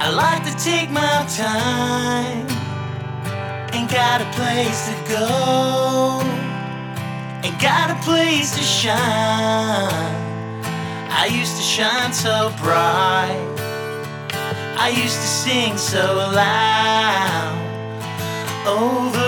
I like to take my time. Ain't got a place to go, ain't got a place to shine. I used to shine so bright, I used to sing so loud. Over